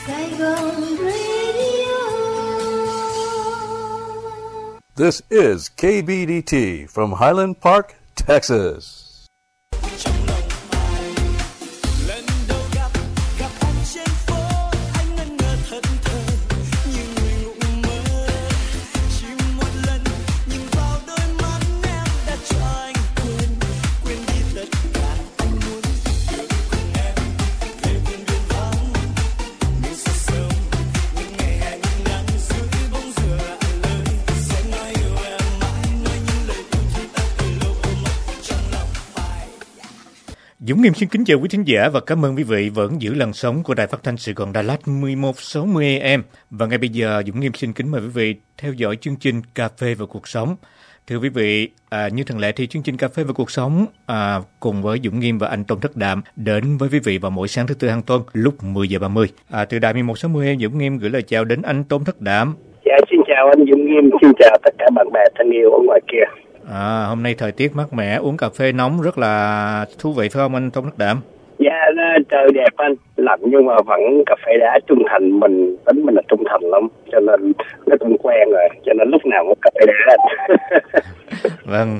Saigon Radio. This is KBDT from Highland Park, Texas. Dũng Nghiêm xin kính chào quý thính giả và cảm ơn quý vị vẫn giữ làn sóng của Đài Phát thanh Sài Gòn Đà Lạt 1160 AM. Và ngay bây giờ Dũng Nghiêm xin kính mời quý vị theo dõi chương trình Cà phê và cuộc sống. Thưa quý vị, như thường lệ thì chương trình Cà phê và cuộc sống cùng với Dũng Nghiêm và anh Tôn Thất Đạm đến với quý vị vào mỗi sáng thứ Tư hàng tuần lúc 10 giờ 30. Từ Đài 1160 AM, Dũng Nghiêm gửi lời chào đến anh Tôn Thất Đạm. Dạ, xin chào anh Dũng Nghiêm, xin chào tất cả bạn bè thân yêu ở ngoài kia. Hôm nay thời tiết mát mẻ, uống cà phê nóng rất là thú vị phải không anh Tôn Thất Đạm? Dạ, trời đẹp anh, lạnh nhưng mà vẫn cà phê đá trung thành, tính mình là trung thành lắm, cho nên nó cũng quen rồi, cho nên lúc nào cũng cà phê đá anh. Vâng,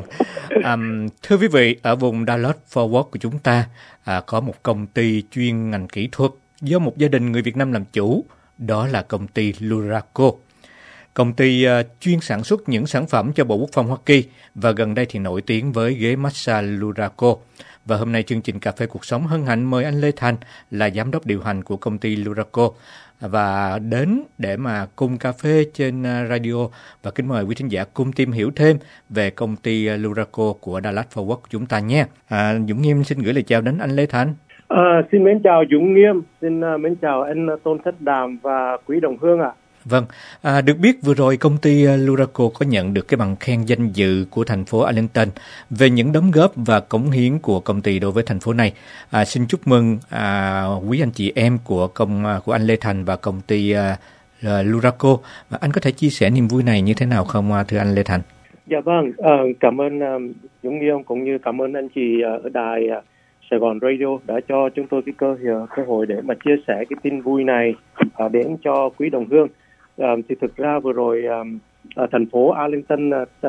thưa quý vị, ở vùng Dallas Fort Worth của chúng ta có một công ty chuyên ngành kỹ thuật do một gia đình người Việt Nam làm chủ, đó là công ty Luraco. Công ty chuyên sản xuất những sản phẩm cho Bộ Quốc phòng Hoa Kỳ và gần đây thì nổi tiếng với ghế massage Luraco. Và hôm nay chương trình Cà phê Cuộc Sống hân hạnh mời anh Lê Thành là giám đốc điều hành của công ty Luraco và đến để mà cùng cà phê trên radio và kính mời quý thính giả cùng tìm hiểu thêm về công ty Luraco của Dallas Fort Worth của chúng ta nhé. Dũng Nghiêm xin gửi lời chào đến anh Lê Thành. Xin mến chào Dũng Nghiêm, xin mến chào anh Tôn Thất Đàm và quý đồng hương ạ. Vâng, được biết vừa rồi công ty Luraco có nhận được cái bằng khen danh dự của thành phố Arlington về những đóng góp và cống hiến của công ty đối với thành phố này. Xin chúc mừng quý anh chị em của anh Lê Thành và công ty Luraco. Anh có thể chia sẻ niềm vui này như thế nào không thưa anh Lê Thành? Dạ vâng, cảm ơn Dũng Nghiêm cũng như cảm ơn anh chị ở đài Sài Gòn Radio đã cho chúng tôi cái cơ hội để mà chia sẻ cái tin vui này đến cho quý đồng hương. Thì thực ra vừa rồi thành phố Arlington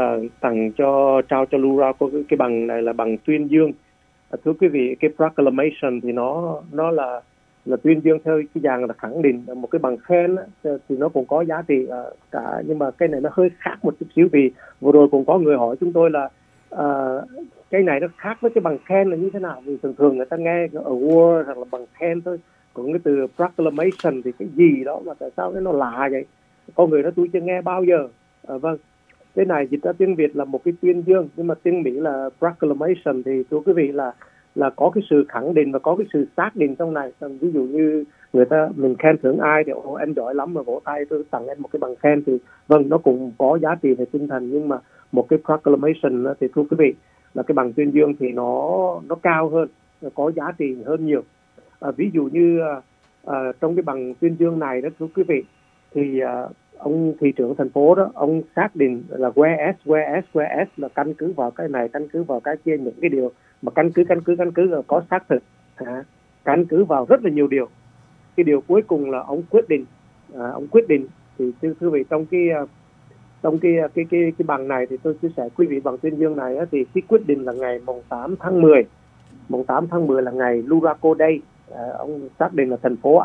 trao cho Luraco cái bằng này là bằng tuyên dương. Thưa quý vị, cái proclamation thì nó là tuyên dương theo cái dạng là khẳng định. Một cái bằng khen thì nó cũng có giá trị cả, nhưng mà cái này nó hơi khác một chút xíu, vì vừa rồi cũng có người hỏi chúng tôi là cái này nó khác với cái bằng khen là như thế nào. Vì thường người ta nghe award hoặc là bằng khen thôi, còn cái từ proclamation thì cái gì đó mà tại sao nó lạ vậy, con người đó tôi chưa nghe bao giờ. Vâng, cái này dịch ra tiếng Việt là một cái tuyên dương, nhưng mà tiếng Mỹ là proclamation. Thì thưa quý vị là có cái sự khẳng định và có cái sự xác định trong này. Ví dụ như mình khen thưởng ai thì em giỏi lắm mà vỗ tay tôi tặng em một cái bằng khen, thì vâng, nó cũng có giá trị về tinh thần. Nhưng mà một cái proclamation thì thưa quý vị là cái bằng tuyên dương thì nó cao hơn, nó có giá trị hơn nhiều. Ví dụ như trong cái bằng tuyên dương này đó thưa quý vị, thì ông thị trưởng thành phố đó, ông xác định là whereas là căn cứ vào cái này, căn cứ vào cái kia, những cái điều mà căn cứ là có xác thực, căn cứ vào rất là nhiều điều. Cái điều cuối cùng là ông quyết định. Thì thưa quý vị, trong cái bằng này thì tôi chia sẻ quý vị, bằng tuyên dương này thì cái quyết định là ngày mùng 8 tháng 10. Mùng 8 tháng 10 là ngày Luraco Day. Ông xác định là thành phố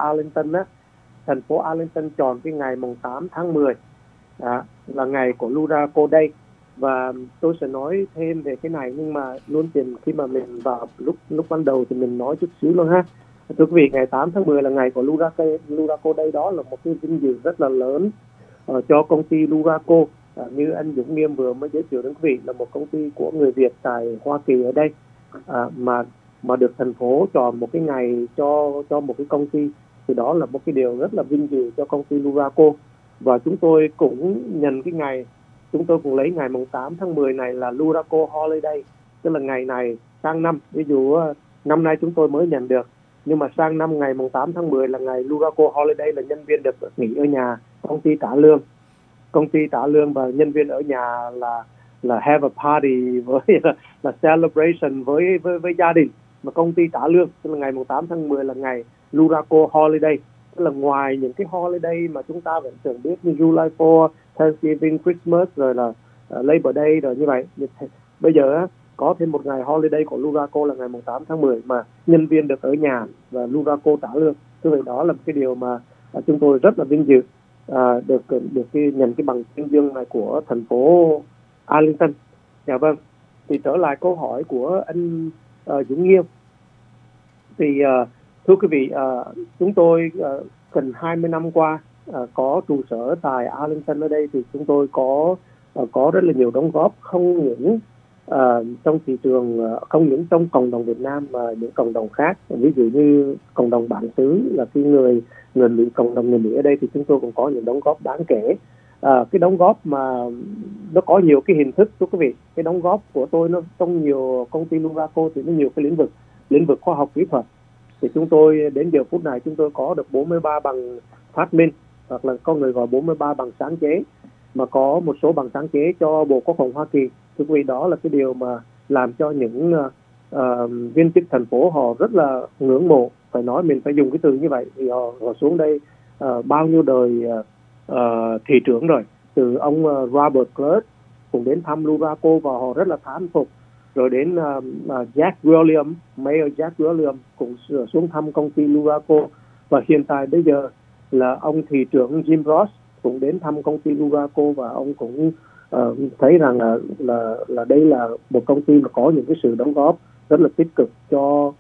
Arlington chọn cái ngày mùng 8 tháng 10 là ngày của Luraco Day. Và tôi sẽ nói thêm về cái này, nhưng mà luôn tiền khi mà mình vào lúc ban đầu thì mình nói chút xíu luôn ha. Thưa quý vị, ngày 8 tháng 10 là ngày của Luraco Day, đó là một cái vinh dự rất là lớn cho công ty Luraco. Như anh Dũng Nghiêm vừa mới giới thiệu đến quý vị, là một công ty của người Việt tại Hoa Kỳ ở đây, mà được thành phố chọn một cái ngày cho một cái công ty, thì đó là một cái điều rất là vinh dự cho công ty Luraco. Và chúng tôi cũng nhận cái ngày, chúng tôi cũng lấy ngày mùng 8 tháng 10 này là Luraco Holiday, tức là ngày này sang năm. Ví dụ năm nay chúng tôi mới nhận được, nhưng mà sang năm ngày mùng 8 tháng 10 là ngày Luraco Holiday, là nhân viên được nghỉ ở nhà, công ty trả lương và nhân viên ở nhà là have a party với là celebration với gia đình, mà công ty trả lương. Tức là ngày mùng 8 tháng 10 là ngày Luraco Holiday. Tức là ngoài những cái holiday mà chúng ta vẫn thường biết như July 4, Thanksgiving, Christmas rồi là Labor Day rồi như vậy, bây giờ có thêm một ngày holiday của Luraco là ngày 8 tháng 10 mà nhân viên được ở nhà và Luraco trả lương. Như vậy đó là một cái điều mà chúng tôi rất là vinh dự được nhận cái bằng tuyên dương này của thành phố Arlington. Dạ vâng. Thì trở lại câu hỏi của anh Dũng Nghiêu. Thì thưa quý vị, chúng tôi gần 20 năm qua có trụ sở tại Arlington ở đây, thì chúng tôi có rất là nhiều đóng góp, không những trong thị trường, không những trong cộng đồng Việt Nam mà những cộng đồng khác. Ví dụ như cộng đồng bản xứ là cái người Mỹ, cộng đồng người Mỹ ở đây, thì chúng tôi cũng có những đóng góp đáng kể. Cái đóng góp mà nó có nhiều cái hình thức, thưa quý vị. Cái đóng góp của tôi nó trong nhiều công ty Luraco thì nó nhiều cái lĩnh vực khoa học kỹ thuật. Thì chúng tôi đến giờ phút này chúng tôi có được 43 bằng phát minh, hoặc là có người gọi 43 bằng sáng chế, mà có một số bằng sáng chế cho Bộ Quốc phòng Hoa Kỳ. Thưa quý vị, đó là cái điều mà làm cho những viên chức thành phố họ rất là ngưỡng mộ. Phải nói, mình phải dùng cái từ như vậy, thì họ xuống đây bao nhiêu đời thị trưởng rồi, từ ông Robert Clutt cũng đến thăm Luraco và họ rất là thán phục. Rồi đến Jack Williams, Mayor Jack Williams cũng xuống thăm công ty Luraco, và hiện tại bây giờ là ông thị trưởng Jim Ross cũng đến thăm công ty Luraco, và ông cũng thấy rằng là đây là một công ty mà có những cái sự đóng góp rất là tích cực cho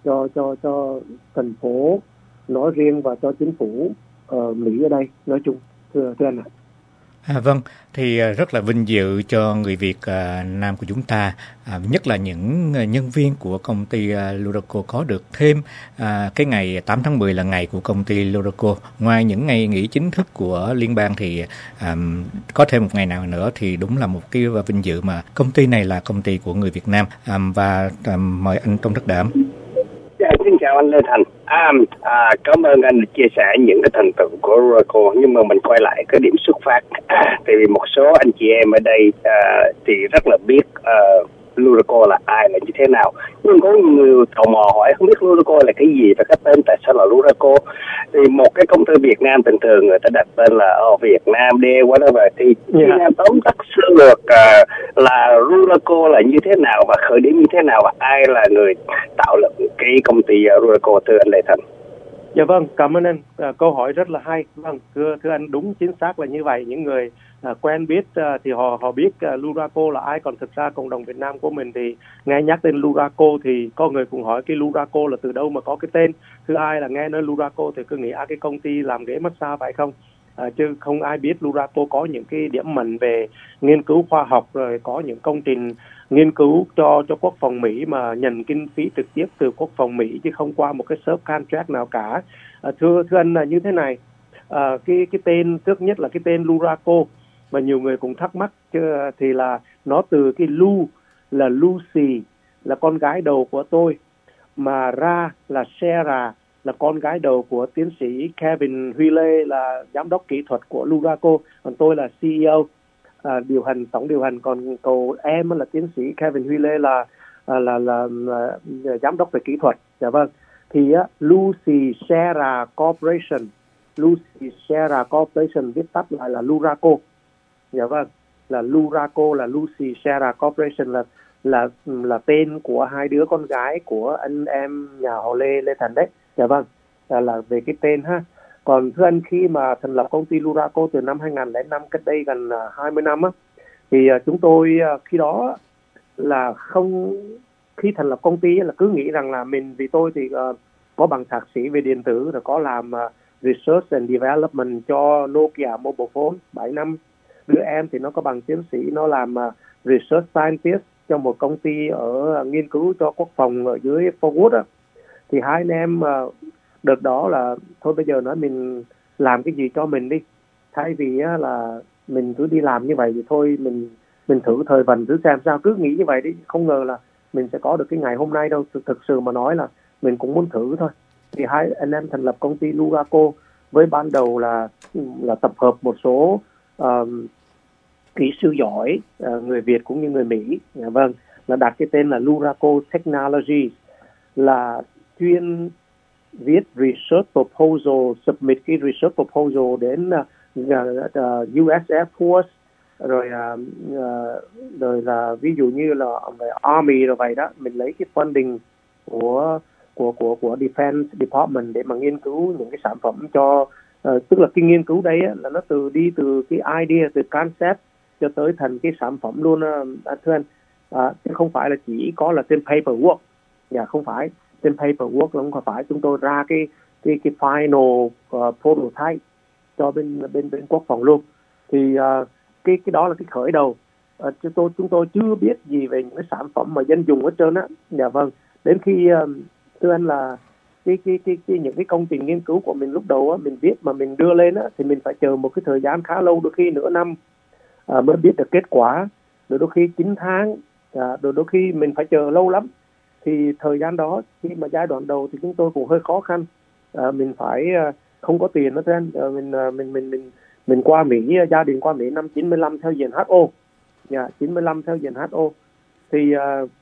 thành phố nói riêng và cho chính phủ Mỹ ở đây nói chung, thưa anh ạ. Vâng, thì rất là vinh dự cho người Việt Nam của chúng ta, nhất là những nhân viên của công ty Luraco có được thêm cái ngày 8 tháng 10 là ngày của công ty Luraco. Ngoài những ngày nghỉ chính thức của liên bang thì có thêm một ngày nào nữa thì đúng là một cái vinh dự mà công ty này là công ty của người Việt Nam. Và mời anh Tôn Đức Đảm. Xin chào anh Lê Thành. Cảm ơn anh chia sẻ những cái thành tựu của Luraco, nhưng mà mình quay lại cái điểm xuất phát. Thì một số anh chị em ở đây thì rất là biết Luraco là ai, là như thế nào, nhưng có người tò mò hỏi không biết Luraco là cái gì và cái tên tại sao là Luraco. Thì một cái công ty Việt Nam thường thường người ta đặt tên là Việt Nam D whatever, thì Nam tóm tắt sơ lược là Luraco là như thế nào và khởi điểm như thế nào và ai là người tạo lập cái công ty Luraco, thưa anh Lê Thành. Dạ vâng, cảm ơn anh. Câu hỏi rất là hay. Vâng, thưa anh, đúng chính xác là như vậy. Những người quen biết thì họ biết Luraco là ai, còn thực ra cộng đồng Việt Nam của mình thì nghe nhắc đến Luraco thì có người cũng hỏi cái Luraco là từ đâu mà có cái tên. Thứ hai là nghe nói Luraco thì cứ nghĩ cái công ty làm ghế massage phải không? Chứ không ai biết Luraco có những cái điểm mạnh về nghiên cứu khoa học, rồi có những công trình nghiên cứu cho quốc phòng Mỹ mà nhận kinh phí trực tiếp từ quốc phòng Mỹ chứ không qua một cái subcontract nào cả. Thưa anh là như thế này, cái tên trước nhất là cái tên Luraco mà nhiều người cũng thắc mắc thì là nó từ cái Lu là Lucy là con gái đầu của tôi, mà Ra là Sarah là con gái đầu của tiến sĩ Kevin Huy Lê là giám đốc kỹ thuật của Luraco, còn tôi là CEO tổng điều hành, còn cậu em là tiến sĩ Kevin Huy Lê là giám đốc về kỹ thuật. Dạ vâng. Thì Lucy Sarah Corporation viết tắt lại là Luraco. Dạ vâng, là Luraco là Lucy Sarah Corporation là tên của hai đứa con gái của anh em nhà họ Lê Thành đấy. Dạ vâng, là về cái tên ha. Còn thưa anh, khi mà thành lập công ty Luraco từ năm 2005, cách đây gần 20 năm á, thì chúng tôi khi đó là khi thành lập công ty là cứ nghĩ rằng là vì tôi thì có bằng thạc sĩ về điện tử, rồi có làm Research and Development cho Nokia Mobile Phone 7 năm. Đứa em thì nó có bằng tiến sĩ, nó làm Research Scientist cho một công ty ở nghiên cứu cho quốc phòng ở dưới Fort Worth á. Thì hai anh em đợt đó là thôi bây giờ nói mình làm cái gì cho mình đi, thay vì là mình cứ đi làm như vậy thì thôi mình thử thời vận thử xem sao, cứ nghĩ như vậy đi, không ngờ là mình sẽ có được cái ngày hôm nay đâu. Thực sự mà nói là mình cũng muốn thử thôi. Thì hai anh em thành lập công ty Luraco với ban đầu là tập hợp một số kỹ sư giỏi, người Việt cũng như người Mỹ. Vâng, là đặt cái tên là Luraco Technologies, là chuyên viết research proposal, submit cái research proposal đến US Air Force, rồi là ví dụ như là về Army rồi vậy đó, mình lấy cái funding của Defense Department để mà nghiên cứu những cái sản phẩm cho tức là cái nghiên cứu đấy là nó đi từ cái idea, từ concept cho tới thành cái sản phẩm luôn, thưa anh. Chứ không phải là chỉ có là trên paperwork, không phải trên paperwork là không phải. Chúng tôi ra cái final prototype cho bên quốc phòng luôn. Thì cái đó là cái khởi đầu. Chúng tôi chưa biết gì về những cái sản phẩm mà dân dùng hết trơn á. Dạ vâng. Đến khi thưa anh là những cái công trình nghiên cứu của mình lúc đầu á, mình viết mà mình đưa lên á, thì mình phải chờ một cái thời gian khá lâu, đôi khi nửa năm mới biết được kết quả, rồi đôi khi 9 tháng, rồi đôi khi mình phải chờ lâu lắm. Thì thời gian đó khi mà giai đoạn đầu thì chúng tôi cũng hơi khó khăn. Mình phải không có tiền đó thưa anh. Mình qua Mỹ, gia đình qua Mỹ năm 95 theo diện HO. 95 theo diện HO. Thì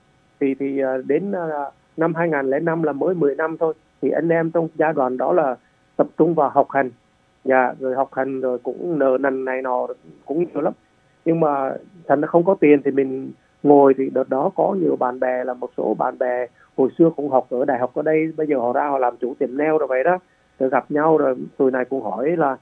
đến năm 2005 là mới 10 năm thôi. Thì anh em trong giai đoạn đó là tập trung vào học hành. Rồi học hành rồi cũng nợ nần này nọ cũng nhiều lắm. Nhưng mà thành ra không có tiền thì mình ngồi. Thì đợt đó có nhiều bạn bè, là một số bạn bè hồi xưa cũng học ở đại học ở đây, bây giờ họ ra họ làm chủ tiệm nail rồi vậy đó. Rồi gặp nhau rồi tụi này cũng hỏi là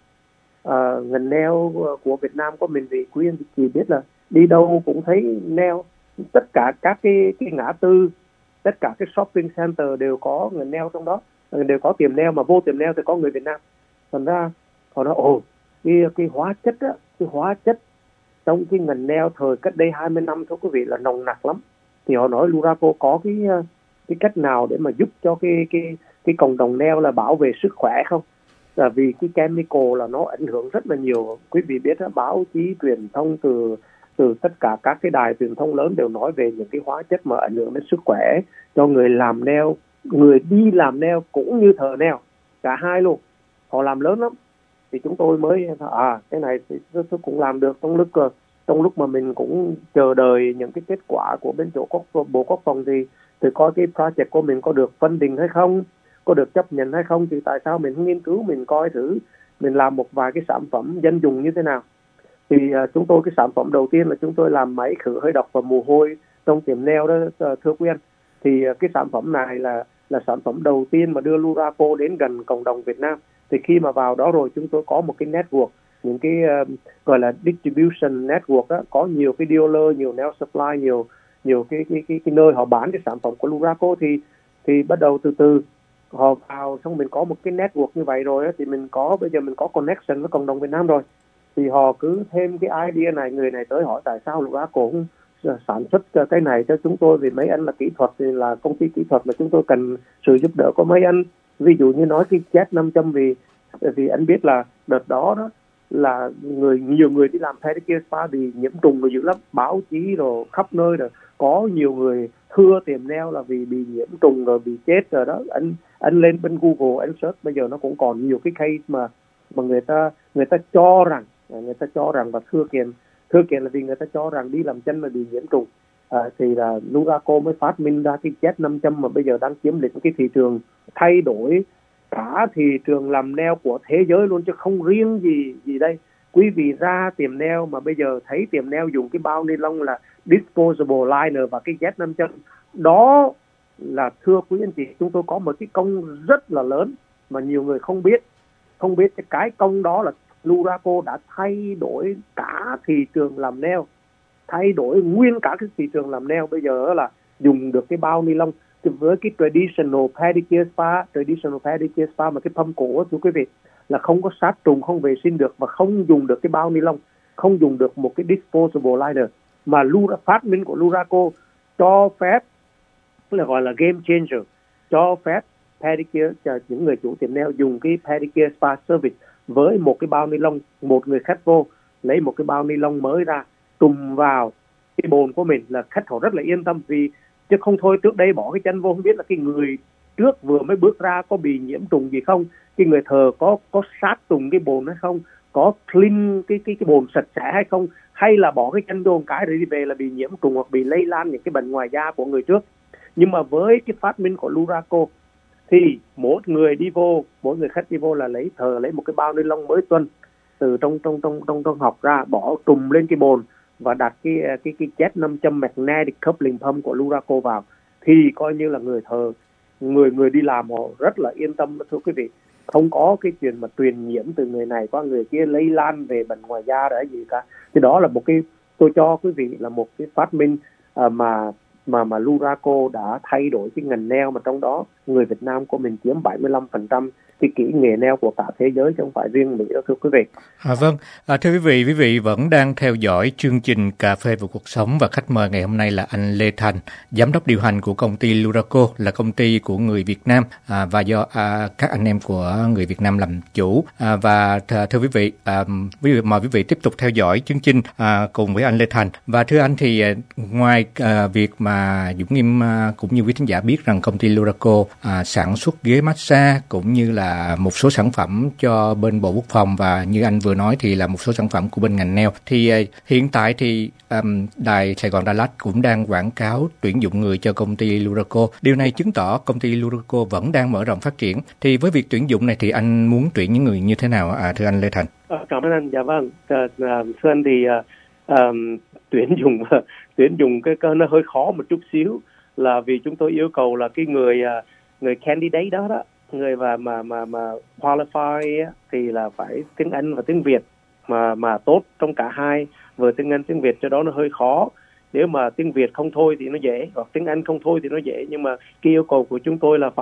ngành nail của Việt Nam của mình thì quý anh chị biết là đi đâu cũng thấy nail, tất cả các cái ngã tư, tất cả cái shopping center đều có ngành nail trong đó, đều có tiệm nail, mà vô tiệm nail thì có người Việt Nam. Thành ra họ nói cái hóa chất á, cái hóa chất trong cái ngành nail thời cách đây 20 năm thôi quý vị là nồng nặc lắm. Thì họ nói Luraco có cái cách nào để mà giúp cho cái cộng đồng nail là bảo vệ sức khỏe không? Là vì cái chemical là nó ảnh hưởng rất là nhiều. Quý vị biết đó, báo chí truyền thông từ tất cả các cái đài truyền thông lớn đều nói về những cái hóa chất mà ảnh hưởng đến sức khỏe cho người làm nail, người đi làm nail cũng như thợ nail, cả hai luôn. Họ làm lớn lắm. Thì chúng tôi mới cái này thì tôi cũng làm được. Trong lúc mà mình cũng chờ đợi những cái kết quả của bên chỗ Bộ Quốc phòng thì coi cái project của mình có được funding hay không, có được chấp nhận hay không. Thì tại sao mình không nghiên cứu, mình coi thử, mình làm một vài cái sản phẩm dân dùng như thế nào. Thì chúng tôi, cái sản phẩm đầu tiên là chúng tôi làm máy khử hơi độc và mồ hôi trong tiệm nail đó, thưa quý anh. Thì cái sản phẩm này là sản phẩm đầu tiên mà đưa Luraco đến gần cộng đồng Việt Nam. Thì khi mà vào đó rồi chúng tôi có một cái network, những cái gọi là distribution network đó, có nhiều cái dealer, nhiều nail supply, nhiều cái nơi họ bán cái sản phẩm của Luraco. Thì bắt đầu từ từ họ vào, xong mình có một cái network như vậy rồi đó, thì bây giờ mình có connection với cộng đồng Việt Nam rồi. Thì họ cứ thêm cái idea này, người này tới hỏi tại sao Luraco cũng sản xuất cái này cho chúng tôi, vì mấy anh là kỹ thuật, thì là công ty kỹ thuật mà chúng tôi cần sự giúp đỡ của mấy anh. Ví dụ như nói cái jet 500, vì anh biết là đợt đó là nhiều người đi làm pedicure spa bị nhiễm trùng rồi dữ lắm, báo chí rồi khắp nơi rồi, có nhiều người thưa tiệm nail là vì bị nhiễm trùng rồi bị chết rồi đó. Anh lên bên Google anh search, bây giờ nó cũng còn nhiều cái case mà người ta cho rằng và thưa kiện là vì người ta cho rằng đi làm chân mà bị nhiễm trùng. Thì là Luraco mới phát minh ra cái jet 500 mà bây giờ đang chiếm lĩnh cái thị trường, thay đổi cả thị trường làm nail của thế giới luôn, chứ không riêng gì đây. Quý vị ra tiệm nail mà bây giờ thấy tiệm nail dùng cái bao ni lông là disposable liner và cái jet 500 đó, là thưa quý anh chị, chúng tôi có một cái công rất là lớn mà nhiều người không biết cái công đó là Luraco đã thay đổi cả thị trường làm nail, thay đổi nguyên cả cái thị trường làm nail. Bây giờ là dùng được cái bao ni lông với cái traditional pedicure spa mà cái pump cổ thưa quý vị là không có sát trùng, không vệ sinh được, và không dùng được cái bao ni lông, không dùng được một cái disposable liner. Mà phát minh của Luraco cho phép, là gọi là game changer, cho phép pedicure cho những người chủ tiệm nail dùng cái pedicure spa service với một cái bao ni lông. Một người khách vô lấy một cái bao ni lông mới ra trùm vào cái bồn của mình là khách họ rất là yên tâm. Vì chứ không thôi trước đây bỏ cái chân vô không biết là cái người trước vừa mới bước ra có bị nhiễm trùng gì không, cái người thờ có sát trùng cái bồn hay không, có clean cái bồn sạch sẽ hay không, hay là bỏ cái chân vô một cái rồi đi về là bị nhiễm trùng hoặc bị lây lan những cái bệnh ngoài da của người trước. Nhưng mà với cái phát minh của Luraco thì mỗi người khách đi vô là lấy một cái bao ni lông mới tuân từ trong hộp ra, bỏ trùm lên cái bồn và đặt cái jet 500 magnetic coupling pump của Luraco vào, thì coi như là người đi làm họ rất là yên tâm, thưa quý vị. Không có cái chuyện mà truyền nhiễm từ người này qua người kia, lây lan về bệnh ngoài da rồi gì cả. Thì đó là một cái, tôi cho quý vị là một cái phát minh mà Luraco đã thay đổi cái ngành nail, mà trong đó người Việt Nam của mình chiếm 75% cái kỹ nghệ nail của cả thế giới, chứ không phải riêng Mỹ đâu, thưa quý vị. Vâng, thưa quý vị vẫn đang theo dõi chương trình Cà phê và cuộc sống, và khách mời ngày hôm nay là anh Lê Thành, giám đốc điều hành của công ty Luraco, là công ty của người Việt Nam và do các anh em của người Việt Nam làm chủ. Và thưa quý vị, mời quý vị tiếp tục theo dõi chương trình cùng với anh Lê Thành. Và thưa anh, thì ngoài việc mà Dũng Nghiêm cũng như quý thính giả biết rằng công ty Luraco sản xuất ghế massage cũng như là một số sản phẩm cho bên Bộ Quốc phòng, và như anh vừa nói thì là một số sản phẩm của bên ngành nail, thì hiện tại thì đài Sài Gòn Đà Lạt cũng đang quảng cáo tuyển dụng người cho công ty Luraco. Điều này chứng tỏ công ty Luraco vẫn đang mở rộng phát triển. Thì với việc tuyển dụng này thì anh muốn tuyển những người như thế nào thưa anh Lê Thành? Cảm ơn anh. Dạ vâng, thưa anh thì tuyển dụng cái nó hơi khó một chút xíu, là vì chúng tôi yêu cầu là cái người candidate đó, người mà qualify thì là phải tiếng Anh và tiếng Việt mà tốt trong cả hai, vừa tiếng Anh tiếng Việt, cho đó nó hơi khó. Nếu mà tiếng Việt không thôi thì nó dễ, hoặc tiếng Anh không thôi thì nó dễ, nhưng mà cái yêu cầu của chúng tôi là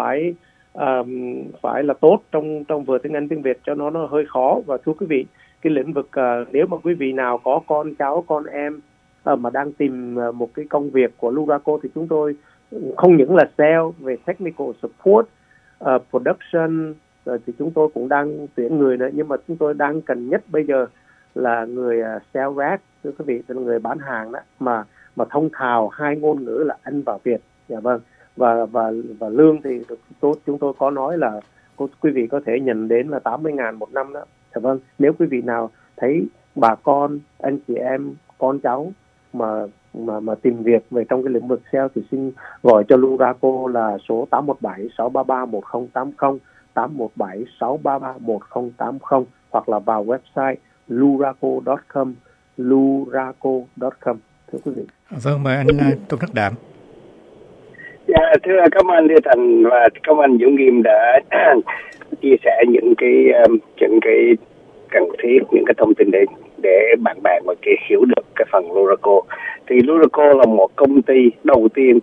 phải là tốt trong vừa tiếng Anh tiếng Việt, cho nó hơi khó. Và thưa quý vị, cái lĩnh vực nếu mà quý vị nào có con cháu con em mà đang tìm một cái công việc của Luraco, thì chúng tôi không những là sale, về technical support, production, thì chúng tôi cũng đang tuyển người nữa, nhưng mà chúng tôi đang cần nhất bây giờ là người sales rep, thưa quý vị, là người bán hàng đó, mà thông thạo hai ngôn ngữ là Anh và Việt. Dạ vâng. Và lương thì chúng tôi có nói là quý vị có thể nhận đến là 80.000 một năm đó. Dạ vâng. Nếu quý vị nào thấy bà con, anh chị em, con cháu mà tìm việc về trong cái lĩnh vực sale thì xin gọi cho Luraco là số 817-633-1080, 817-633-1080, hoặc là vào website luraco.com, luraco.com, thưa quý vị. Vâng, mời anh Tôn Đắc Đạm. Dạ, thưa cảm ơn Lê Thành và cảm ơn Dũng Nghiêm đã chia sẻ những cái cần thiết, những cái thông tin để bạn bè ngoài kia hiểu được cái phần Luraco. Thì Luraco là một công ty đầu tiên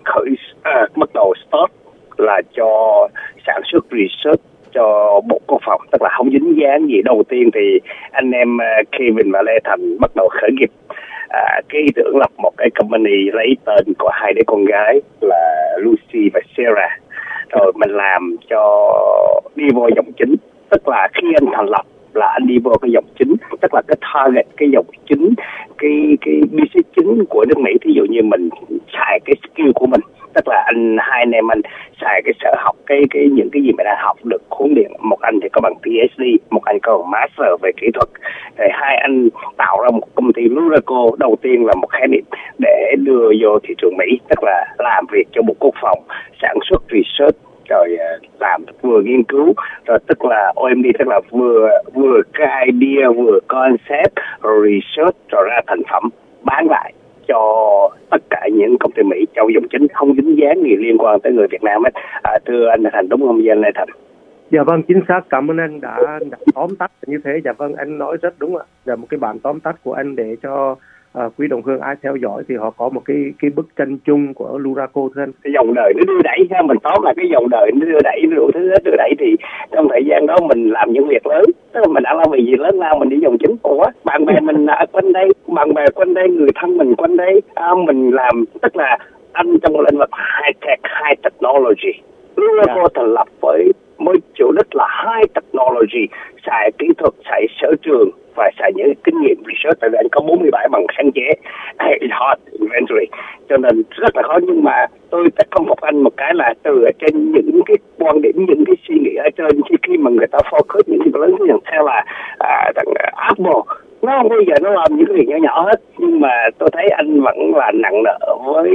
bắt đầu start là cho sản xuất research cho Bộ Quốc phòng, tức là không dính dáng gì. Đầu tiên thì anh em Kevin và Lê Thành bắt đầu khởi nghiệp cái ý tưởng lập một cái company lấy tên của hai đứa con gái là Lucy và Sarah, rồi mình làm cho đi vô dòng chính. Tức là khi anh thành lập là anh đi vô cái dòng chính, tức là cái target, cái dòng chính, cái business chính của nước Mỹ. Thí dụ như mình xài cái skill của mình, tức là hai anh em anh xài cái sở học, những cái gì mà đã học được huấn luyện. Một anh thì có bằng PhD, một anh có bằng master về kỹ thuật. Rồi hai anh tạo ra một công ty Luraco, đầu tiên là một khái niệm để đưa vô thị trường Mỹ, tức là làm việc cho Bộ Quốc phòng, sản xuất research, rồi làm vừa nghiên cứu, rồi tức là OMD, tức là vừa cái idea, vừa concept, rồi research, rồi ra thành phẩm bán lại cho tất cả những công ty Mỹ trong dòng chính, không dính dáng gì liên quan tới người Việt Nam hết. Thưa anh Thành, đúng không anh Lê Thành? Dạ vâng, chính xác. Cảm ơn anh đã tóm tắt như thế. Dạ vâng, anh nói rất đúng ạ. Là một cái bản tóm tắt của anh để cho quý đồng hương ai theo dõi thì họ có một cái bức tranh chung của Luraco thưa anh. Cái dòng đời nó đưa đẩy, mình tóm là cái dòng đời nó đưa đẩy, đủ thứ hết đưa đẩy. Thì trong thời gian đó mình làm những việc lớn, tức là mình đã làm việc gì lớn lao, mình đi dòng chính. Ủa, bạn bè mình ở quanh đây, bạn bè quanh đây, người thân mình quanh đây, mình làm, tức là anh trong lĩnh vực high tech, high technology. Luraco thành lập với chủ đích là high technology, xài kỹ thuật, xài sở trường và xài những kinh nghiệm research. Tại vì anh có 47 bằng sáng chế, it's hard inventory, cho nên rất là khó. Nhưng mà tôi tất công phục anh một cái là từ ở trên những cái quan điểm, những cái suy nghĩ ở trên, khi mà người ta focus những cái lớn như theo là Apple, nó không bao giờ nó làm những cái việc nhỏ nhỏ hết. Nhưng mà tôi thấy anh vẫn là nặng nợ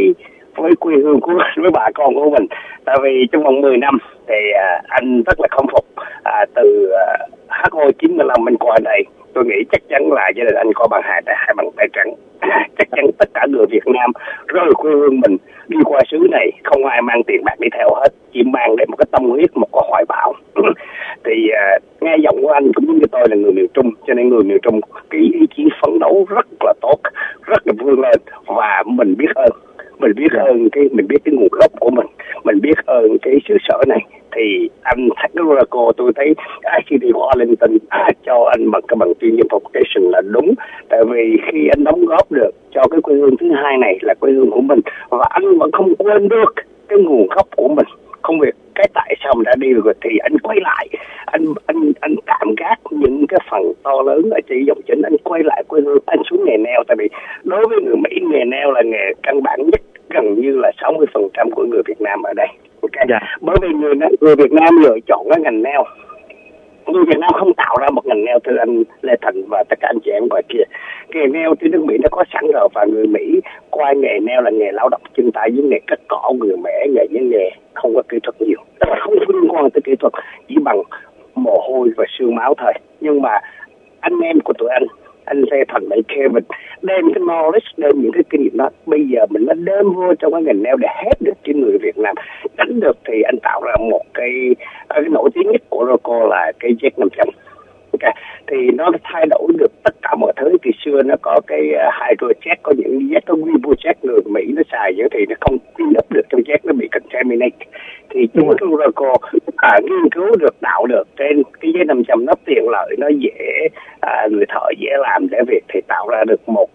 với quê hương của với bà con của mình. Tại vì trong vòng 10 năm thì anh rất là khâm phục từ HO95 anh qua đây. Tôi nghĩ chắc chắn là gia đình anh có bằng hai bằng tay trắng. Chắc chắn tất cả người Việt Nam rời quê hương mình đi qua xứ này không ai mang tiền bạc đi theo hết, chỉ mang để một cái tâm huyết, một cái hoài bão. Thì nghe giọng của anh cũng như tôi là người miền Trung, cho nên người miền Trung cái ý chí phấn đấu rất là tốt, rất là vươn lên, và mình biết ơn mình biết cái nguồn gốc của mình biết ơn cái xứ sở này. Thì anh Thackeray, tôi thấy ICD của Arlington cho anh bằng cái bằng tuyên nhân vocation là đúng. Tại vì khi anh đóng góp được cho cái quê hương thứ hai này là quê hương của mình, và anh vẫn không quên được cái nguồn gốc của mình, không biết cái tại sao mình đã đi rồi, thì anh quay lại, anh tạm gác những cái phần to lớn ở chỉ dòng chính, anh quay lại quê hương, anh xuống nghề neo. Tại vì đối với người Mỹ, nghề neo là nghề căn bản nhất, gần như là 60% của người Việt Nam ở đây. Okay. Bởi vì người Việt Nam lựa chọn cái ngành neo, người Việt Nam không tạo ra một ngành neo. Thưa anh Lê Thành và tất cả anh chị em ngoài kia, nghề neo trên nước Mỹ nó có sẵn rồi, và người Mỹ coi nghề neo là nghề lao động chân tay, với nghề cắt cỏ, người mẻ, nghề không có kỹ thuật nhiều, không liên quan tới kỹ thuật, chỉ bằng mồ hôi và xương máu thôi. Nhưng mà anh em của tụi anh Lê Thành và Kevin đem cái knowledge, đem những cái kinh nghiệm đó, bây giờ mình nó đem vô trong cái ngành neo để hết được cho người Việt Nam đánh được. Thì anh tạo ra một cái nổi tiếng nhất của Roco là cái Z500. Okay. Thì nó thay đổi được tất cả mọi thứ. Từ xưa nó có cái hydrojet, có những jet, có turbojet, người Mỹ nó xài vậy thì nó không clean up được trong jet, nó bị contaminate. Thì chúng tôi Roco nghiên cứu được, tạo được trên cái Z500 nó tiện lợi, nó dễ, người thợ dễ làm để việc, thì tạo ra được một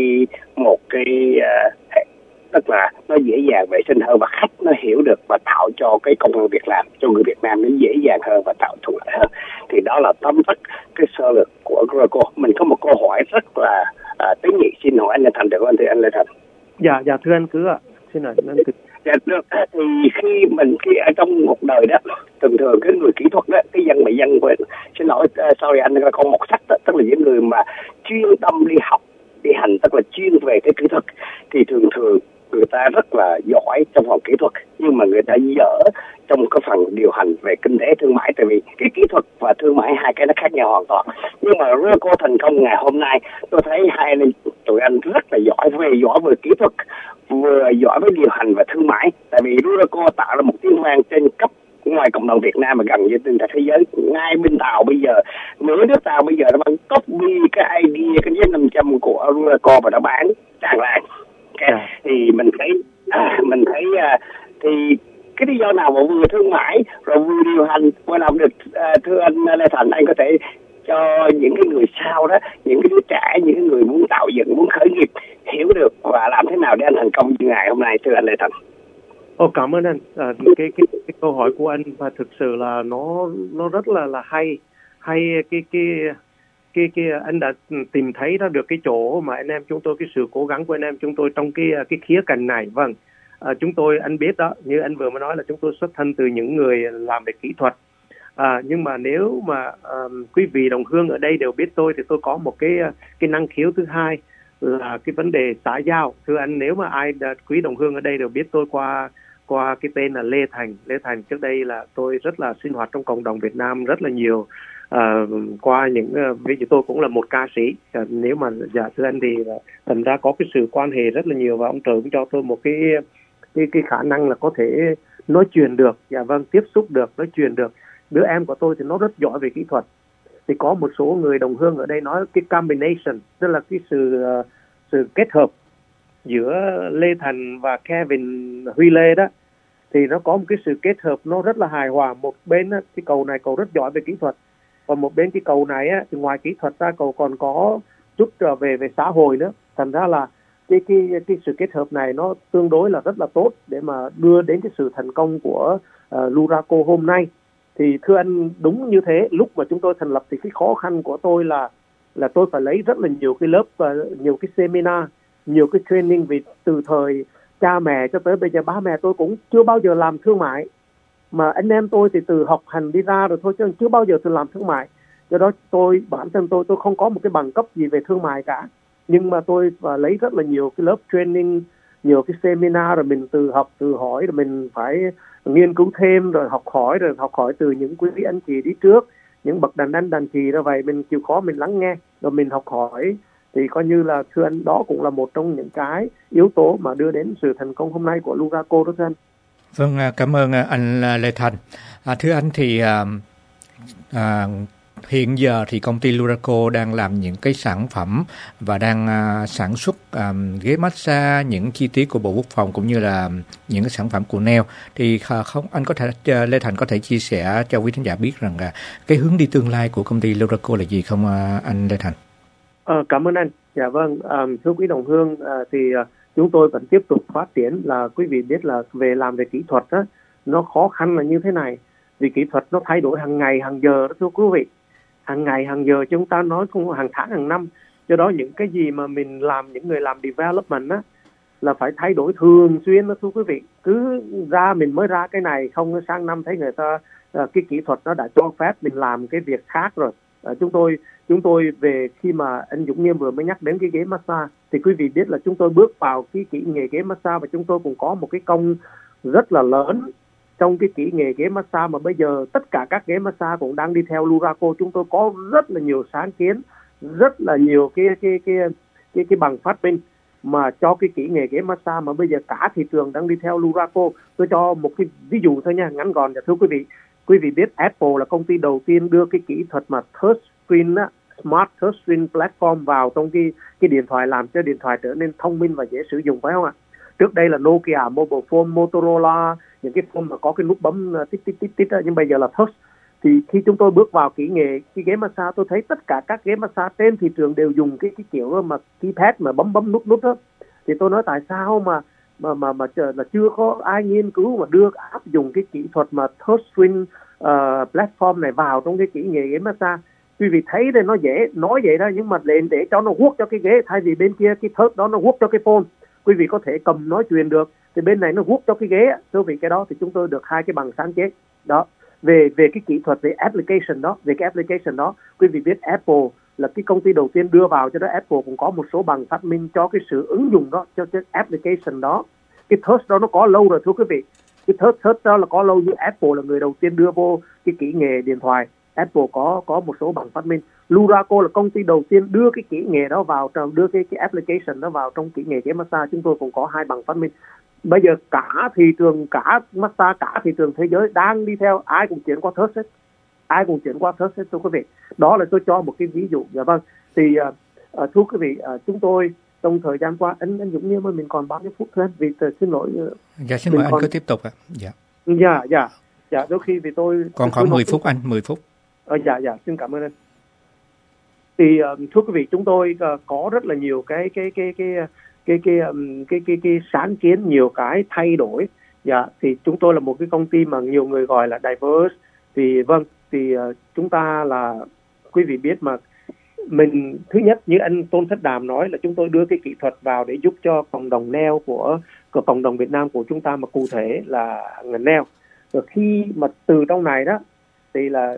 cái tức là nó dễ dàng vệ sinh hơn, và khách nó hiểu được, và tạo cho cái công ăn việc làm cho người Việt Nam nó dễ dàng hơn và tạo thuận lợi hơn. Thì đó là tóm tắt cái sơ lược của Greco. Mình có một câu hỏi rất là tế nhị, xin hỏi anh Lê Thành được không? Thưa anh Lê Thành. Dạ thưa anh cứ ạ. Xin hỏi anh cứ. Dạ được. Thì khi ở trong một đời đó, thường cái người kỹ thuật đó, cái dân quên, xin lỗi, sorry anh, là con một sắc đó, tức là những người mà chuyên tâm đi học, đi hành, tức là chuyên về cái kỹ thuật, thì thường người ta rất là giỏi trong phần kỹ thuật, nhưng mà người ta dở trong cái phần điều hành về kinh tế thương mại. Tại vì cái kỹ thuật và thương mại hai cái nó khác nhau hoàn toàn. Nhưng mà Roco thành công ngày hôm nay, tôi thấy hai anh tụi anh rất là giỏi về kỹ thuật, vừa giỏi với điều hành và thương mại. Tại vì Roco tạo ra một tiếng vang trên cấp ngoài cộng đồng Việt Nam mà gần như trên thế giới. Ngay bên Tàu bây giờ, nửa nước Tàu bây giờ nó vẫn copy cái idea, cái Z500 của Roco và nó bán tràn lan. Okay. Thì mình thấy thì cái lý do nào mà vừa thương mại rồi vừa điều hành vừa làm được, thưa anh Lê Thành, anh có thể cho những cái người sau đó, những cái đứa trẻ, những cái người muốn tạo dựng, muốn khởi nghiệp hiểu được và làm thế nào để anh thành công như ngày hôm nay, thưa anh Lê Thành. Cảm ơn anh. Cái câu hỏi của anh và thực sự là nó rất là hay cái anh đã tìm thấy ra được cái chỗ mà anh em chúng tôi, cái sự cố gắng của anh em chúng tôi trong cái khía cạnh này. Vâng, chúng tôi, anh biết đó, như anh vừa mới nói là chúng tôi xuất thân từ những người làm về kỹ thuật. Nhưng mà nếu mà quý vị đồng hương ở đây đều biết tôi, thì tôi có một cái năng khiếu thứ hai là cái vấn đề xã giao. Thưa anh, nếu mà quý đồng hương ở đây đều biết tôi qua cái tên là Lê Thành. Trước đây là tôi rất là sinh hoạt trong cộng đồng Việt Nam rất là nhiều. Qua những ví dụ tôi cũng là một ca sĩ, nếu mà thưa anh thì thành ra có cái sự quan hệ rất là nhiều, và ông trời cũng cho tôi một cái khả năng là có thể nói chuyện được, tiếp xúc được, nói chuyện được. Đứa em của tôi thì nó rất giỏi về kỹ thuật. Thì có một số người đồng hương ở đây nói cái combination, tức là cái sự kết hợp giữa Lê Thành và Kevin Huy Lê đó, thì nó có một cái sự kết hợp nó rất là hài hòa. Một bên á, cái cầu này cầu rất giỏi về kỹ thuật, còn một bên cái cầu này á, thì ngoài kỹ thuật ra cầu còn có chút về xã hội nữa. Thành ra là cái sự kết hợp này nó tương đối là rất là tốt để mà đưa đến cái sự thành công của Luraco hôm nay. Thì thưa anh, đúng như thế. Lúc mà chúng tôi thành lập thì cái khó khăn của tôi là tôi phải lấy rất là nhiều cái lớp và nhiều cái seminar, nhiều cái training, vì từ thời cha mẹ cho tới bây giờ ba mẹ tôi cũng chưa bao giờ làm thương mại, mà anh em tôi thì từ học hành đi ra rồi thôi, chứ chưa bao giờ tôi làm thương mại. Do đó bản thân tôi không có một cái bằng cấp gì về thương mại cả, nhưng mà tôi lấy rất là nhiều cái lớp training, nhiều cái seminar, rồi mình tự học tự hỏi, rồi mình phải nghiên cứu thêm, rồi học hỏi từ những quý anh chị đi trước, những bậc đàn chị đó. Vậy mình chịu khó mình lắng nghe rồi mình học hỏi, thì coi như là thưa anh, đó cũng là một trong những cái yếu tố mà đưa đến sự thành công hôm nay của Luraco đó thưa anh. Vâng, cảm ơn anh Lê Thành. Thưa anh thì hiện giờ thì công ty Luraco đang làm những cái sản phẩm và đang sản xuất ghế massage, những chi tiết của Bộ Quốc phòng cũng như là những cái sản phẩm của Neo. Thì không anh có thể Lê Thành có thể chia sẻ cho quý khán giả biết rằng cái hướng đi tương lai của công ty Luraco là gì không anh Lê Thành? Cảm ơn anh. Dạ vâng, thưa quý đồng hương, thì chúng tôi vẫn tiếp tục phát triển. Là quý vị biết là làm về kỹ thuật á, nó khó khăn là như thế này, vì kỹ thuật nó thay đổi hàng ngày hàng giờ đó thưa quý vị, hàng ngày hàng giờ, chúng ta nói không hàng tháng hàng năm. Do đó những cái gì mà mình làm, những người làm development á, là phải thay đổi thường xuyên đó thưa quý vị. Cứ mình mới ra cái này, không sang năm thấy người ta cái kỹ thuật nó đã cho phép mình làm cái việc khác rồi. Chúng tôi về khi mà anh Dũng Nghiêm vừa mới nhắc đến cái ghế massage, thì quý vị biết là chúng tôi bước vào cái kỹ nghệ ghế massage, và chúng tôi cũng có một cái công rất là lớn trong cái kỹ nghệ ghế massage, mà bây giờ tất cả các ghế massage cũng đang đi theo Luraco. Chúng tôi có rất là nhiều sáng kiến, rất là nhiều cái bằng phát minh mà cho cái kỹ nghệ ghế massage, mà bây giờ cả thị trường đang đi theo Luraco. Tôi cho một cái ví dụ thôi nha, ngắn gọn. Thưa quý vị biết Apple là công ty đầu tiên đưa cái kỹ thuật mà touch screen á, smart touch screen platform vào trong cái điện thoại, làm cho điện thoại trở nên thông minh và dễ sử dụng, phải không ạ? Trước đây là Nokia mobile phone, Motorola, những cái phone mà có cái nút bấm tít đó, nhưng bây giờ là touch. Thì khi chúng tôi bước vào kỹ nghệ cái ghế massage, tôi thấy tất cả các ghế massage trên thị trường đều dùng cái kiểu mà keypad mà bấm nút đó. Thì tôi nói tại sao mà là chưa có ai nghiên cứu mà đưa áp dụng cái kỹ thuật mà touch screen platform này vào trong cái kỹ nghệ ghế massage. Quý vị thấy đây nó dễ nói vậy đó, nhưng mà để cho nó vuốt cho cái ghế, thay vì bên kia cái touch đó nó vuốt cho cái phone, quý vị có thể cầm nói chuyện được, thì bên này nó vuốt cho cái ghế. Thưa quý vị, cái đó thì chúng tôi được 2 cái bằng sáng chế đó. Về cái kỹ thuật, về application đó, về cái application đó, quý vị biết Apple là cái công ty đầu tiên đưa vào, cho đó Apple cũng có một số bằng phát minh cho cái sự ứng dụng đó, cho cái application đó. Cái touch đó nó có lâu rồi thưa quý vị, cái touch đó là có lâu, như Apple là người đầu tiên đưa vô cái kỹ nghệ điện thoại, Apple có một số bằng phát minh. Luraco là công ty đầu tiên đưa cái kỹ nghệ đó vào, đưa cái application đó vào trong kỹ nghệ ghế massage. Chúng tôi cũng có 2 bằng phát minh. Bây giờ cả thị trường, cả massage, cả thị trường thế giới đang đi theo, ai cũng chuyển qua touch hết, thưa quý vị. Đó là tôi cho một cái ví dụ. Dạ vâng. Thì thưa quý vị, chúng tôi trong thời gian qua, anh Dũng Nghiêm ơi, mình còn bao nhiêu phút thôi anh? Vì xin lỗi. Dạ, xin mời anh cứ tiếp tục ạ. Dạ, đôi khi vì tôi còn khoảng 10 phút anh, 10 phút. Dạ, xin cảm ơn anh. Thì thưa quý vị, chúng tôi có rất là nhiều cái sáng kiến, nhiều cái thay đổi. Dạ, thì chúng tôi là một cái công ty mà nhiều người gọi là diverse. Thì vâng, thì chúng ta là, quý vị biết mà, mình thứ nhất như anh Tôn Thất Đàm nói là chúng tôi đưa cái kỹ thuật vào để giúp cho cộng đồng Neo của cộng đồng Việt Nam của chúng ta, mà cụ thể là ngành Neo. Rồi khi mà từ trong này đó thì là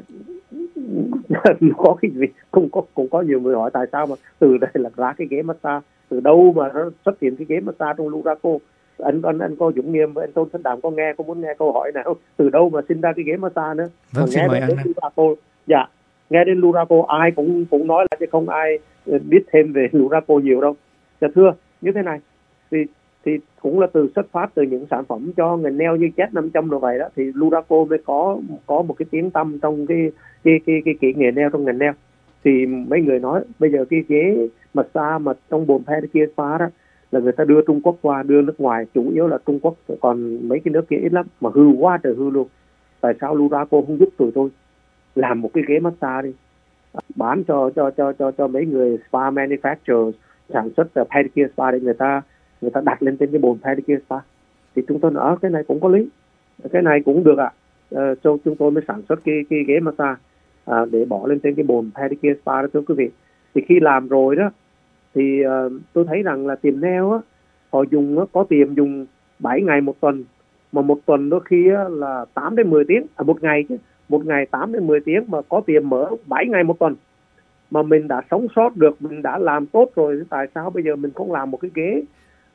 có cái gì cũng có nhiều người hỏi tại sao mà từ đây là ra cái ghế massage, từ đâu mà nó xuất hiện cái ghế massage trong Luraco. Anh có Dũng Nghiêm với anh Tôn Thất Đàm có muốn nghe câu hỏi nào từ đâu mà sinh ra cái ghế massage nữa? Vâng, xin mời anh. Luraco, dạ, nghe đến Luraco ai cũng nói là chứ không ai biết thêm về Luraco nhiều đâu. Dạ thưa, như thế này thì cũng là xuất phát từ những sản phẩm cho ngành nail như Z500 rồi vậy đó, thì Luraco mới có một cái tiếng tăm trong cái kỹ nghệ nail trong ngành nail. Thì mấy người nói bây giờ cái ghế massage mà trong bồn pedicure spa đó là người ta đưa Trung Quốc qua, đưa nước ngoài, chủ yếu là Trung Quốc, còn mấy cái nước kia ít lắm, mà hư quá trời hư luôn. Tại sao Luraco không giúp tụi tôi làm một cái ghế massage đi, bán cho mấy người spa manufacturer sản xuất pedicure spa để người ta đặt lên trên cái bồn pedicure spa. Thì chúng tôi nói cái này cũng có lý, cái này cũng được ạ. Cho chúng tôi mới sản xuất cái ghế massage để bỏ lên trên cái bồn pedicure spa đó thưa quý vị. Thì khi làm rồi đó thì tôi thấy rằng là tiệm nail á, họ dùng có tiệm dùng 7 ngày một tuần, mà một tuần đôi khi là 8 đến 10 tiếng, một ngày chứ, một ngày 8 đến 10 tiếng, mà có tiệm mở 7 ngày một tuần. Mà mình đã sống sót được, mình đã làm tốt rồi, tại sao bây giờ mình không làm một cái ghế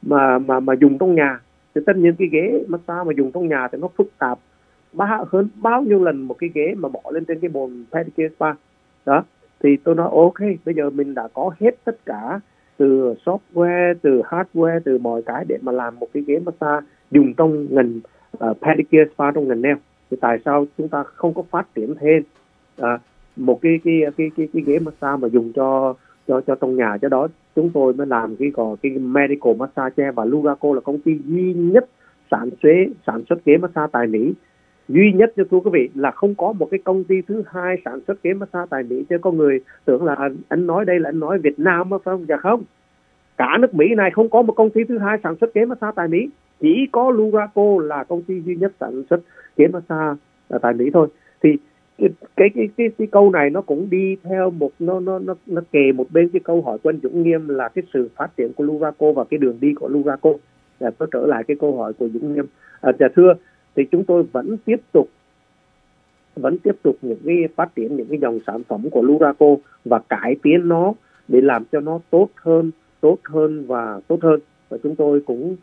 mà dùng trong nhà. Thì tất nhiên cái ghế massage mà dùng trong nhà thì nó phức tạp hơn bao nhiêu lần một cái ghế mà bỏ lên trên cái bồn pedicure spa đó. Thì tôi nói ok, bây giờ mình đã có hết tất cả từ software, từ hardware, từ mọi cái để mà làm một cái ghế massage dùng trong ngành pedicure spa, trong ngành nail. Thì tại sao chúng ta không có phát triển thêm một cái ghế massage mà dùng cho trong nhà? Cho đó chúng tôi mới làm cái medical massage chair, và Luraco là công ty duy nhất sản xuất ghế massage tại Mỹ, duy nhất cho thưa quý vị, là không có một cái công ty thứ hai sản xuất ghế massage tại Mỹ. Chứ có người tưởng là anh nói đây là anh nói Việt Nam phải không? Dạ không, cả nước Mỹ này không có một công ty thứ hai sản xuất ghế massage tại Mỹ, chỉ có Luraco là công ty duy nhất sản xuất ghế massage tại Mỹ thôi. Thì cái câu này nó cũng đi theo một nó kề một bên cái câu hỏi của anh Dũng Nghiêm là cái sự phát triển của Luraco và cái đường đi của Luraco. Tôi trở lại cái câu hỏi của Dũng Nghiêm. Thưa, thì chúng tôi vẫn tiếp tục những cái phát triển những cái dòng sản phẩm của Luraco và cải tiến nó để làm cho nó tốt hơn. Và chúng tôi cũng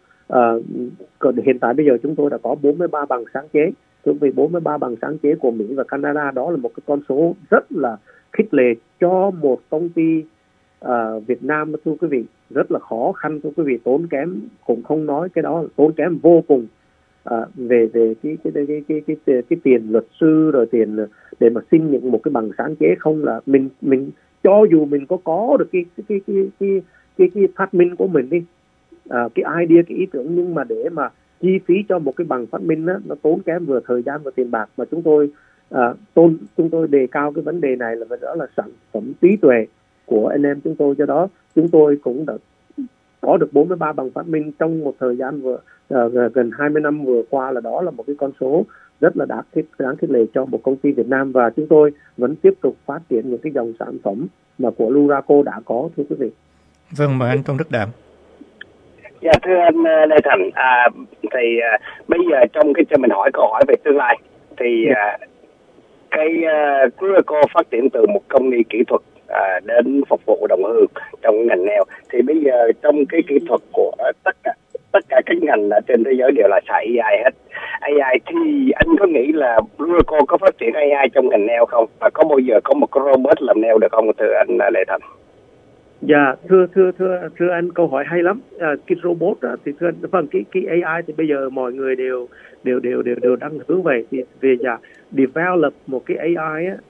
hiện tại bây giờ chúng tôi đã có 43 bằng sáng chế. Vì 43 bằng sáng chế của Mỹ và Canada, đó là một cái con số rất là khích lệ cho một công ty Việt Nam, thưa quý vị. Rất là khó khăn, thưa quý vị, tốn kém, cũng không nói cái đó, tốn kém vô cùng về cái tiền luật sư, rồi tiền để mà xin những một cái bằng sáng chế. Không là mình cho dù mình có được cái phát minh của mình đi, cái idea, cái ý tưởng, nhưng mà để mà chi phí cho một cái bằng phát minh đó, nó tốn kém vừa thời gian và tiền bạc. Mà chúng tôi đề cao cái vấn đề này là đó là sản phẩm trí tuệ của anh em chúng tôi. Do đó chúng tôi cũng đã có được 43 bằng phát minh trong một thời gian gần 20 năm vừa qua. Là đó là một cái con số rất là đáng khích lệ cho một công ty Việt Nam, và chúng tôi vẫn tiếp tục phát triển những cái dòng sản phẩm mà của Luraco đã có, thưa quý vị. Vâng, mời anh Tôn Đức Đạm. Dạ thưa anh Lê Thành, thì bây giờ trong cái cho mình hỏi câu hỏi về tương lai thì cái Luraco phát triển từ một công nghệ kỹ thuật đến phục vụ đồng hương trong ngành nail. Thì bây giờ trong cái kỹ thuật của tất cả các ngành ở trên thế giới đều là xài AI hết. AI thì anh có nghĩ là Luraco có phát triển AI trong ngành nail không? Và có bao giờ có một cái robot làm nail được không, thưa anh Lê Thành? Dạ, thưa anh, câu hỏi hay lắm. Cái robot đó, thì thưa anh, vâng, cái AI thì bây giờ mọi người đều đang hướng về về develop một cái AI á,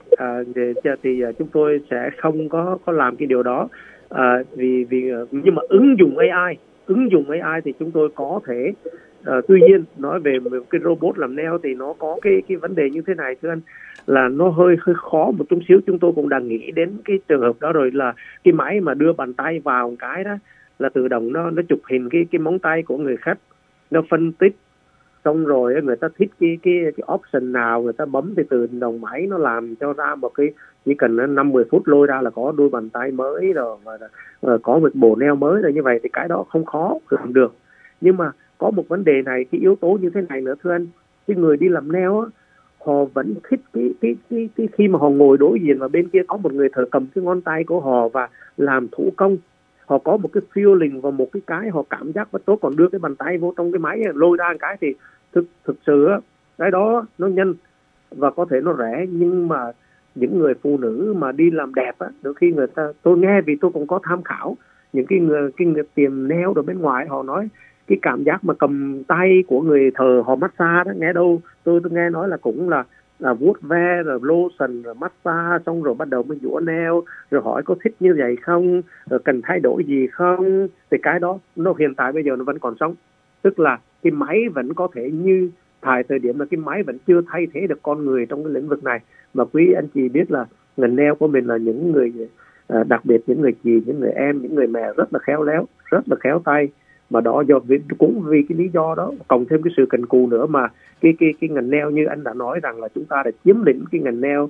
thì chúng tôi sẽ không có làm cái điều đó, vì nhưng mà ứng dụng AI thì chúng tôi có thể. Tuy nhiên nói về một cái robot làm nail thì nó có cái vấn đề như thế này, thưa anh, là nó hơi khó một chút xíu. Chúng tôi cũng đang nghĩ đến cái trường hợp đó rồi, là cái máy mà đưa bàn tay vào một cái đó là tự động nó chụp hình cái móng tay của người khách, nó phân tích xong rồi người ta thích cái option nào người ta bấm thì tự động máy nó làm cho ra một cái, chỉ cần 5-10 phút lôi ra là có đôi bàn tay mới rồi, và có một bộ nail mới rồi. Như vậy thì cái đó không khó làm được. Nhưng mà có một vấn đề này, cái yếu tố như thế này nữa, thưa anh, cái người đi làm nail á, họ vẫn thích cái khi mà họ ngồi đối diện và bên kia có một người thợ cầm cái ngón tay của họ và làm thủ công, họ có một cái feeling và một cái họ cảm giác rất tốt. Còn đưa cái bàn tay vô trong cái máy lôi ra một cái thì thực sự á, cái đó nó nhanh và có thể nó rẻ. Nhưng mà những người phụ nữ mà đi làm đẹp á, đôi khi người ta, tôi nghe vì tôi cũng có tham khảo những cái người tiệm nail ở bên ngoài, họ nói cái cảm giác mà cầm tay của người thợ họ massage đó, nghe đâu tôi nghe nói là cũng là vuốt ve rồi lotion rồi massage, xong rồi bắt đầu mới dũa nail, rồi hỏi có thích như vậy không, rồi cần thay đổi gì không. Thì cái đó nó hiện tại bây giờ nó vẫn còn sống, tức là cái máy vẫn có thể, như thời điểm là cái máy vẫn chưa thay thế được con người trong cái lĩnh vực này. Mà quý anh chị biết là ngành nail của mình là những người đặc biệt những người chị, những người em, những người mẹ rất là khéo léo, rất là khéo tay. Mà đó cũng vì cái lý do đó, cộng thêm cái sự cần cù nữa, mà cái ngành nail như anh đã nói rằng là chúng ta đã chiếm lĩnh cái ngành nail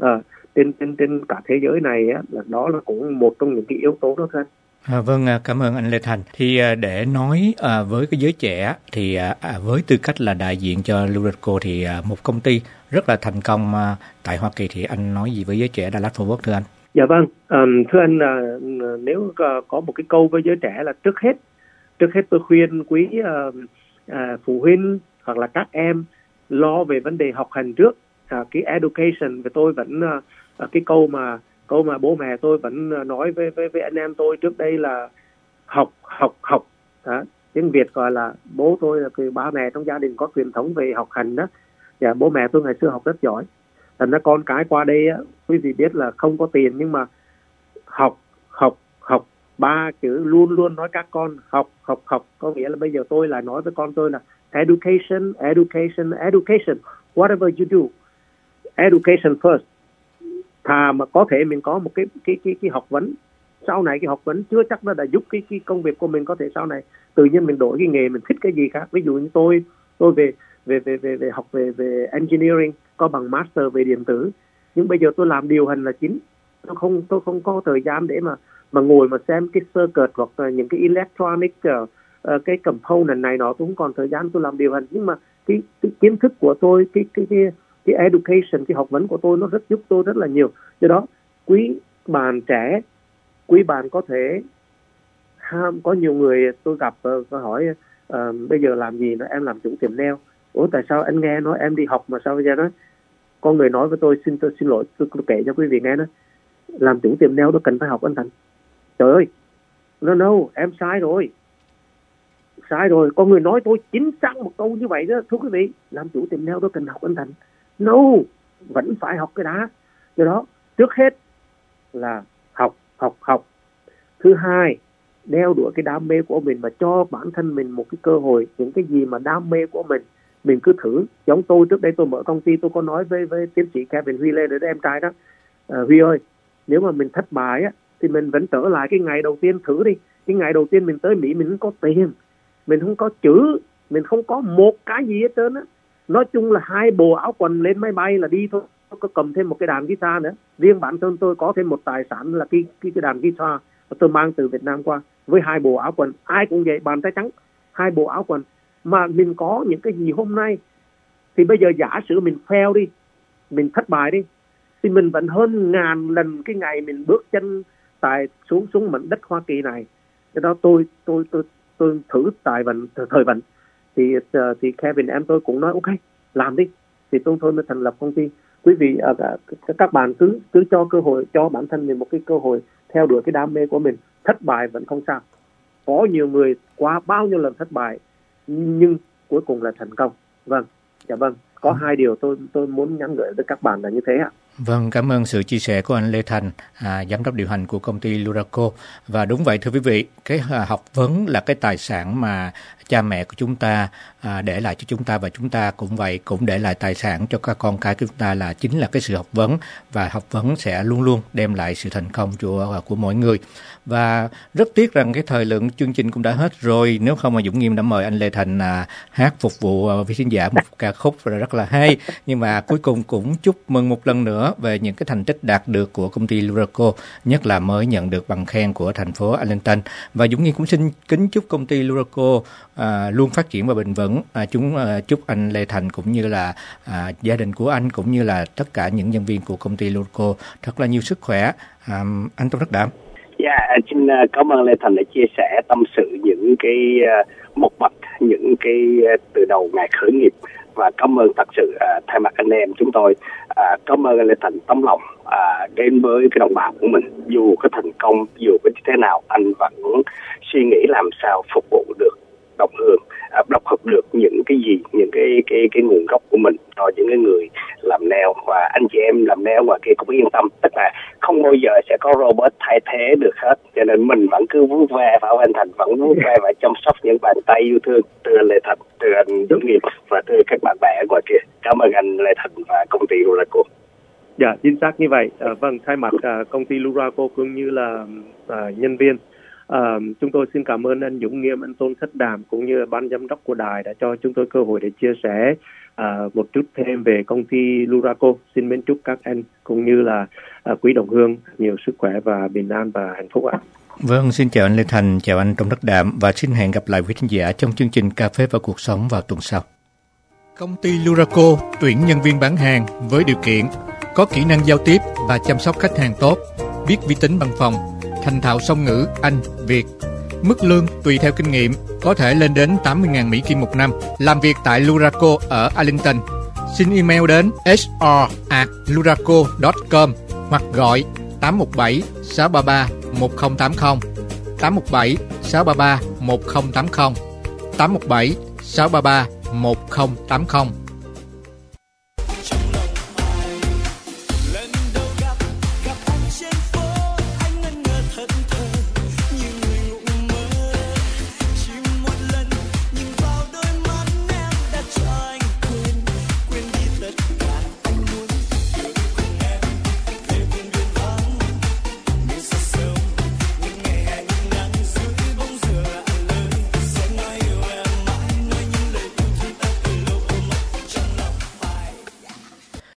trên cả thế giới này á, là đó là cũng một trong những cái yếu tố đó thôi. Vâng, cảm ơn anh Lê Thành. Thì để nói với cái giới trẻ thì với tư cách là đại diện cho Luraco thì một công ty rất là thành công tại Hoa Kỳ, thì anh nói gì với giới trẻ Dallas Fort Worth, thưa anh? Dạ vâng, thưa anh, nếu có một cái câu với giới trẻ là trước hết trước hết tôi khuyên quý phụ huynh hoặc là các em lo về vấn đề học hành trước. Cái education và tôi vẫn cái câu mà bố mẹ tôi vẫn nói với anh em tôi trước đây là học. Tiếng Việt gọi là bố tôi là ba mẹ trong gia đình có truyền thống về học hành đó. Và bố mẹ tôi ngày xưa học rất giỏi. Thành ra con cái qua đây á, quý vị biết là không có tiền nhưng mà học. Ba chữ luôn luôn nói các con học. Có nghĩa là bây giờ tôi lại nói với con tôi là education. Whatever you do, education first. Thà mà có thể mình có một cái học vấn, sau này cái học vấn chưa chắc nó đã giúp cái công việc của mình có thể sau này tự nhiên mình đổi cái nghề mình thích cái gì khác. Ví dụ như tôi về học về engineering, có bằng master về điện tử, nhưng bây giờ tôi làm điều hành là chính. Tôi không có thời gian để mà ngồi mà xem cái circuit hoặc là những cái electronic cái component này nọ, tôi không còn thời gian tôi làm điều hành. Nhưng mà cái kiến thức của tôi, cái education, cái học vấn của tôi nó rất giúp tôi rất là nhiều. Do đó quý bạn trẻ, quý bạn có thể có nhiều người tôi gặp hỏi bây giờ làm gì, em làm chủ tiệm nail. Ủa tại sao anh nghe nói em đi học mà sao bây giờ nói? Con người nói với tôi xin lỗi, tôi kể cho quý vị nghe đó, làm chủ tiệm nail đó cần phải học anh Thành. Trời ơi, no, em sai rồi. Con người nói tôi chính xác một câu như vậy đó. Thưa quý vị, làm chủ tiệm nail đó cần học anh Thành. No, vẫn phải học cái đã. Do đó, trước hết là học. Thứ hai, đeo đuổi cái đam mê của mình và cho bản thân mình một cái cơ hội. Những cái gì mà đam mê của mình cứ thử. Giống tôi trước đây tôi mở công ty, tôi có nói với tiến sĩ Kevin Huy Lê, em trai đó, Huy ơi, nếu mà mình thất bại á thì mình vẫn trở lại cái ngày đầu tiên thử đi. Cái ngày đầu tiên mình tới Mỹ mình không có tiền, mình không có chữ, mình không có một cái gì hết trơn á. Nói chung là 2 bộ áo quần lên máy bay là đi thôi. Có cầm thêm một cái đàn guitar nữa. Riêng bản thân tôi có thêm một tài sản là cái đàn guitar tôi mang từ Việt Nam qua, với 2 bộ áo quần. Ai cũng vậy, bàn tay trắng, 2 bộ áo quần. Mà mình có những cái gì hôm nay thì bây giờ giả sử mình fail đi, mình thất bại đi, thì mình vẫn hơn ngàn lần cái ngày mình bước chân xuống mảnh đất Hoa Kỳ này. Cái đó tôi thử thời vận thì Kevin em tôi cũng nói ok làm đi, thì tôi mới thành lập công ty. Quý vị các bạn cứ cho cơ hội cho bản thân mình một cái cơ hội theo đuổi cái đam mê của mình. Thất bại vẫn không sao, có nhiều người qua bao nhiêu lần thất bại nhưng cuối cùng là thành công. Vâng, có 2 điều tôi muốn nhắn gửi với các bạn là như thế ạ. Vâng, cảm ơn sự chia sẻ của anh Lê Thành, giám đốc điều hành của công ty Luraco. Và đúng vậy thưa quý vị, cái học vấn là cái tài sản mà cha mẹ của chúng ta để lại cho chúng ta, và chúng ta cũng vậy, cũng để lại tài sản cho các con cái của chúng ta là chính là cái sự học vấn, và học vấn sẽ luôn luôn đem lại sự thành công của mỗi người. Và rất tiếc rằng cái thời lượng chương trình cũng đã hết rồi, nếu không mà Dũng Nghiêm đã mời anh Lê Thành hát phục vụ với khán giả một ca khúc rất là hay. Nhưng mà cuối cùng cũng chúc mừng một lần nữa về những cái thành tích đạt được của công ty Luraco, nhất là mới nhận được bằng khen của thành phố Arlington. Và Dũng Nghiêm cũng xin kính chúc công ty Luraco luôn phát triển và bền vững. Chúc anh Lê Thành cũng như là gia đình của anh cũng như là tất cả những nhân viên của công ty Luraco thật là nhiều sức khỏe. Anh Tôn Đức Đảm. Xin cảm ơn Lê Thành đã chia sẻ tâm sự những cái một mặt, những cái từ đầu ngày khởi nghiệp, và cảm ơn thật sự thay mặt anh em chúng tôi cảm ơn anh Lê Thành tấm lòng đến với cái đồng bào của mình. Dù có thành công, dù có như thế nào, anh vẫn suy nghĩ làm sao phục vụ được đồng hương, đọc học được những cái gì, những cái nguồn gốc của mình cho những cái người làm nail, và anh chị em làm nail ngoài kia cũng yên tâm, tức là không bao giờ sẽ có robot thay thế được hết, cho nên mình vẫn cứ vuốt ve, Phạm Anh Thành vẫn vuốt ve và chăm sóc những bàn tay yêu thương từ anh Lê Thành, từ anh Dũng Nghiêm và từ các bạn bè ở ngoài kia. Cảm ơn anh Lê Thành và công ty Luraco. Dạ, chính xác như vậy. Vâng, thay mặt công ty Luraco cũng như là nhân viên, chúng tôi xin cảm ơn anh Dũng Nghiêm, anh Tôn Thất Đàm cũng như ban giám đốc của đài đã cho chúng tôi cơ hội để chia sẻ một chút thêm về công ty Luraco. Xin mến chúc các anh cũng như là quý đồng hương nhiều sức khỏe và bình an và hạnh phúc ạ. Vâng, xin chào anh Lê Thành, chào anh Tôn Thất Đàm, và xin hẹn gặp lại quý khán giả trong chương trình Cà phê và cuộc sống vào tuần sau. Công ty Luraco tuyển nhân viên bán hàng với điều kiện có kỹ năng giao tiếp và chăm sóc khách hàng tốt, biết vi tính văn phòng, thành thạo song ngữ Anh, Việt, Mức lương tùy theo kinh nghiệm có thể lên đến 80.000 Mỹ Kim một năm. Làm việc tại Luraco ở Arlington. Xin email đến hr@luraco.com hoặc gọi 817-633-1080, 817-633-1080, 817-633-1080.